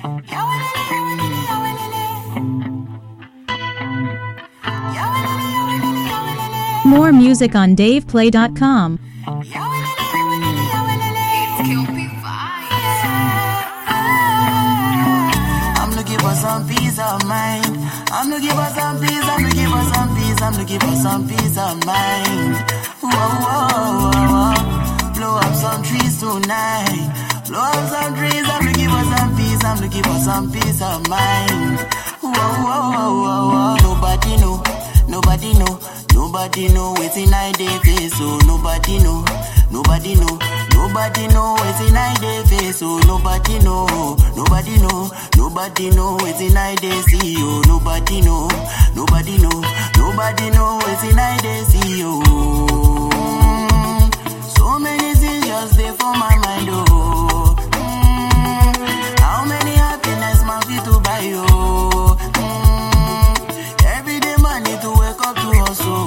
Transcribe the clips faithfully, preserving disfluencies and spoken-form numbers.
More music on dave play dot com. I'm looking for some peace of mind. I'm looking for some peace. I'm looking for some peace. I'm looking for some peace of mind. Whoa, whoa, whoa, whoa. Blow up some trees tonight. Blow up some trees. I'm looking for some peace. I'm looking for some peace of mind. Whoa, whoa, whoa, whoa, whoa. Nobody know. Nobody know. Nobody know wetin I dey face, so nobody know, nobody know, nobody know wetin I dey face, so nobody know, nobody know, nobody know wetin I dey see, oh nobody know, nobody know, nobody know wetin I dey see, oh. Mm, so many things just dey for my mind, oh. Mm, how many happiness man fit to buy, oh. Mm, everyday money to wake up to hustle.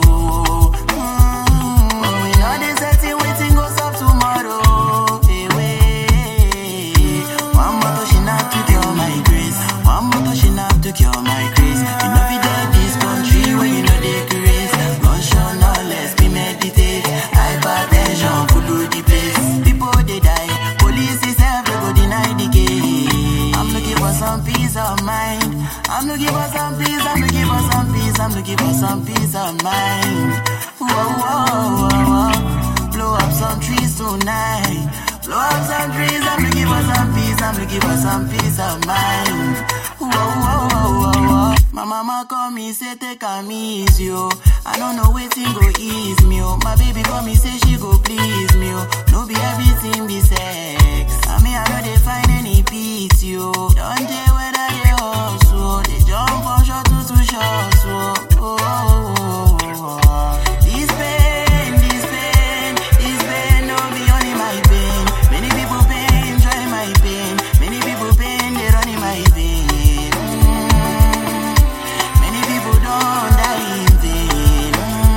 I'm looking for some peace, I'm looking for some peace, I'm looking for some peace of mind. Whoa, whoa, whoa, whoa. Blow up some trees tonight. Blow up some trees, I'm looking for some peace, I'm looking for some peace of mind. Whoa, whoa, whoa, whoa, whoa. My mama call me, say take a easy, yo. I don't know waiting go ease me, oh. My baby call me, say she go please me, oh. No be everything be sex. I mean, I know they find any peace, yo. Don't they whether they hustle, they jump from short to two shots, oh, oh, oh, oh. This pain, this pain, this pain, no be only my pain. Many people pain, enjoy my pain. Many people pain, they run in my vein. Mm. Many people don't die in vain.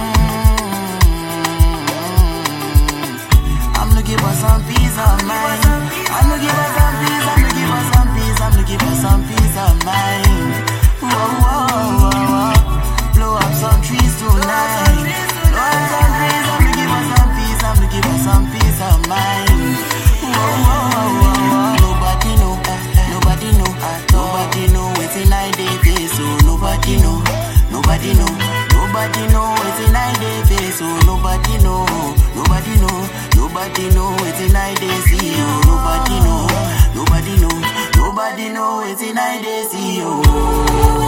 Mm. I'm looking for some peace of mind. I'm looking for some peace, I'm looking for some peace, I'm looking for some peace of mind. Whoa, whoa, whoa, whoa. Blow up some trees tonight. Blow up some trees, I'm looking for some peace, I'm looking for some peace of mind. Whoa, whoa, whoa, whoa. Nobody know, nobody know, nobody know wetin I dey face, so nobody know, nobody know, nobody know wetin I dey face, so nobody know, nobody know, nobody know wetin I dey see, oh nobody know, nobody know, nobody know wetin I dey see, oh.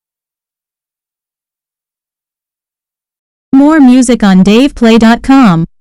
More music on dave play dot com.